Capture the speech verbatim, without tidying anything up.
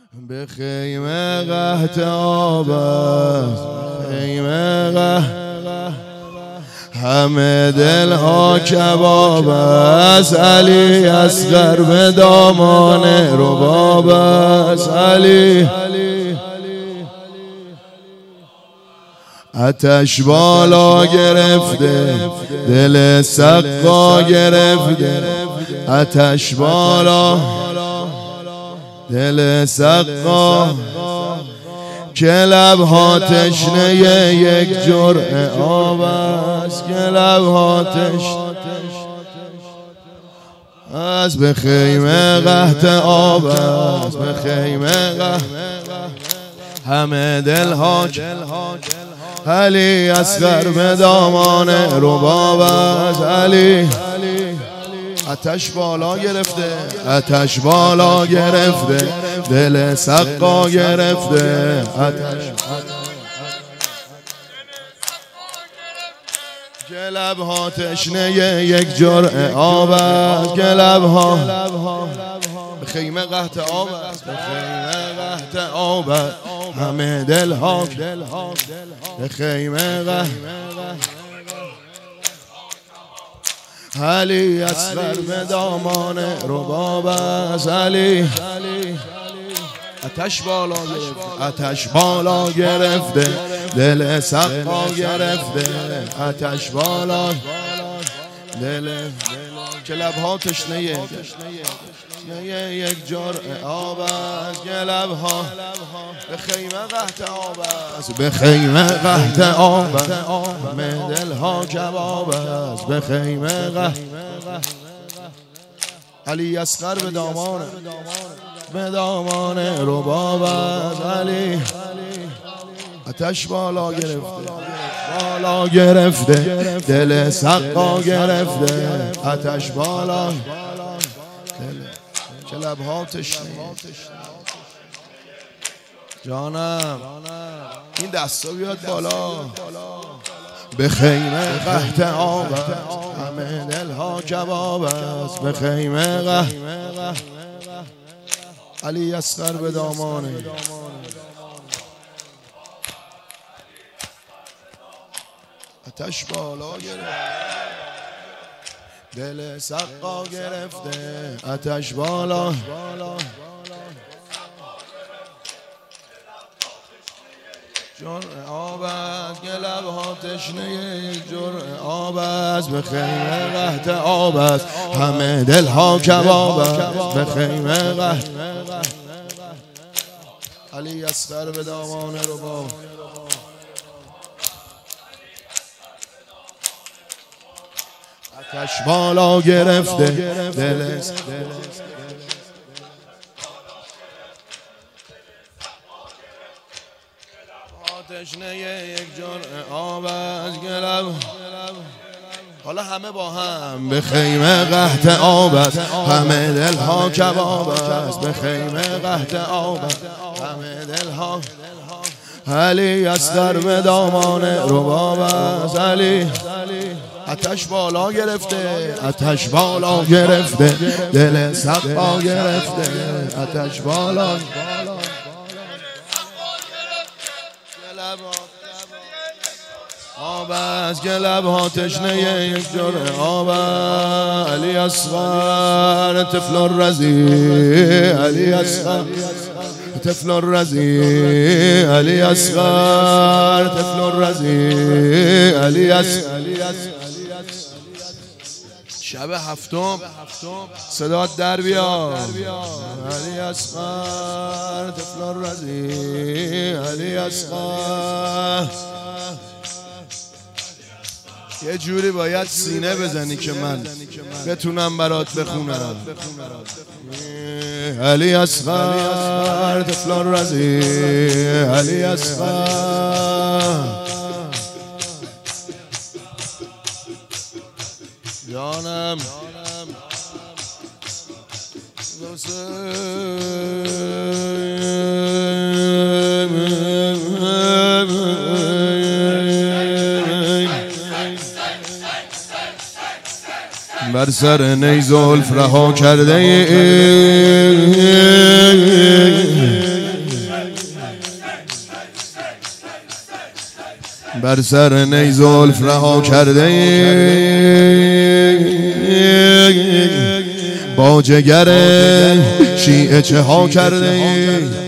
به خیمه قحط آب است، خیمه قحط همه دل ها کباب است. علی اصغر به دامان رباب است. علی آتش بالا گرفته، دل سقا گرفته. آتش بالا دل سقا که لبها تشنه یک جرعه آب است، که لبها تشنه از به خیمه قحط آب است، به خیمه قحط همه دلها علی اصغر به دامان رباب است. علی آتش بالا گرفته، آتش بالا گرفته، دل سقا گرفته. آتش که لبها تشنه یک جرعه آب است، که لبها به خیمه قحط آب است، به خیمه قحط آب است. همه دلها به خیمه قحط علی اصغر به دامان رباب است. علی آتش بالا گرفته، آتش بالا گرفته، دل سقا گرفته. آتش بالا دل که لبها تشنه یک جرعه آب است، که لبها به خیمه قحط آب است، به خیمه قحط آب است. همه دلها کباب است، به خیمه قحط. علی اصغر به دامان به دامان رباب است. علی آتش بالا گرفته، بالا گرفته، دل سقا گرفته. آتش بالا که لبها تشنه. جانم این دستا بیاد بالا. به خیمه قحط آب است، همه دلها کباب است، به خیمه قحط علی اصغر به دامانه. آتش بالا گرفته، دل سقا گرفته. آتش بالا جرعه آب است، که لبها تشنه یک جرعه آب است، به خیمه قحط آب است. همه دلها کباب است، به خیمه قحط علی اصغر به دامان رباب. آتش بالا گرفته، دل تشنه یک جرعه آب است، که لب حالا همه با هم به خیمه قحط آب است. همه دلها کباب است، به خیمه قحط آب است. همه دلها علی اصغر به دامان رباب است. علی آتش بالا گرفته، آتش بالا گرفته، دل سقا گرفته. آتش بالا آب است، که لبها تشنه یک جرعه آب است. علی اصغر طفل الرضیع، علی اصغر طفل الرضیع، علی اصغر طفل الرضیع، علی اصغر. شب هفتم صدات در بیاد. علی اصغر طفل الرضیع، علی اصغر. یه جوری باید سینه بزنی که من بتونم برات بخونم. علی اصغر طفل الرضیع، علی اصغر. جانم بر سر نی زلف رها کرده ای بر سر نی زلف رها کرده با جگر شیعه چه ها کرده